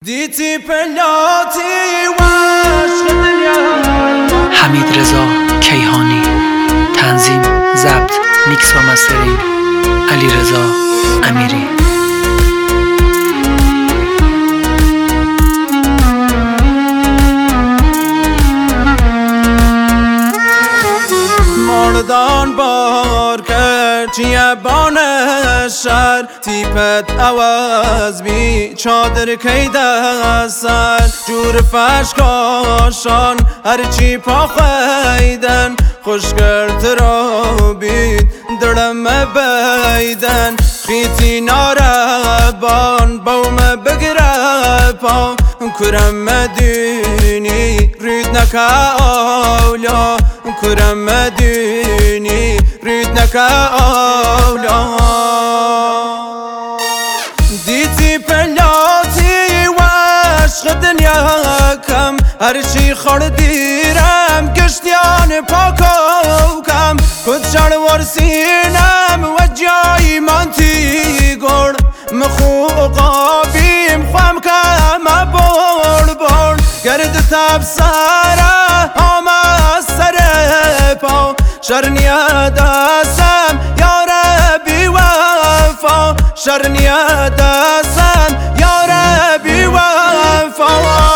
دیتی پلاتی و عشق دنیا. حمیدرضا کیهانی. تنظیم، ضبط، میکس و مسترینگ علیرضا امیری. مردان بار کرد چیه بان شهر، تیپت عوض بی چادر کی دستر، جور فشکاشان هرچی پا خیدن، خوشگرد را بید درم بیدن، خیتی ناربان بوم بگره پا، کرم مدینی رید نکه اولا، کرم مدینی رید نکه اولا. دیتی پلاتی و عشق دنیا کم، هرچی خوردیرم گشتیان پاکو کم، کچر ورسینم و جایی منتی گرد، مخوقا بیم خوام کم بول گرد تب سره همه سر پا، شرنیه دستم یا ربی وفا، شرنیه دستم یا ربی وفا.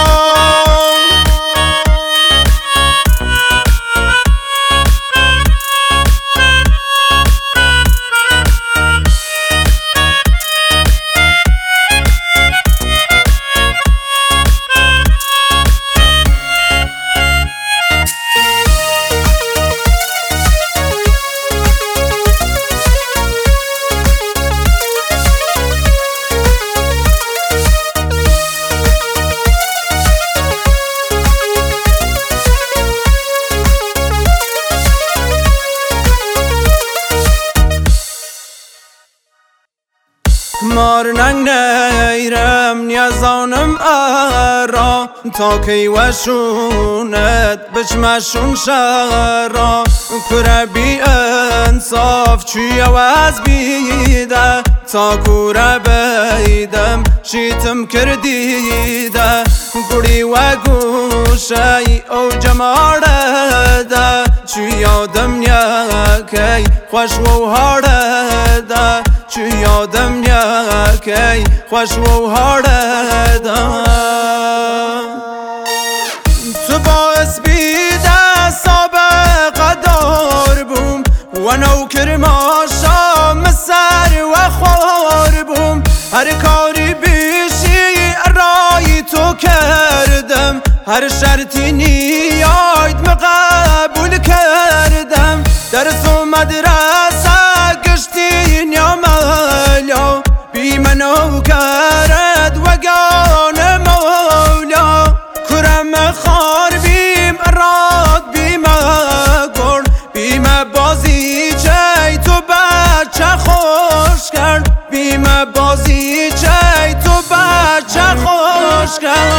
مار ننگ نیرم نیازانم ارا، تا کی وشونت بچمشون شرا، کره بی انصاف چی عوض بیده، تا کره بیدم شیتم کردیده، گوڑی و گوشی او جمارده، چی یادم نیکی خوش و هارده، چی یادم نیکی خوش و هارده. تو باعث بیده سابقه دار بوم و نوکر ماشام سر و خوار بوم، هر کاری بیشی رای تو کردم، هر شرطی نیاید قبول کردم، درس و مدرسه گشتی نیاملا، بی منو کرد وگان مولا، کرم خار بیم راد بیم گرد، بیم بازی چی تو بچه خوش کرد، بیم بازی چی تو بچه خوش کرد.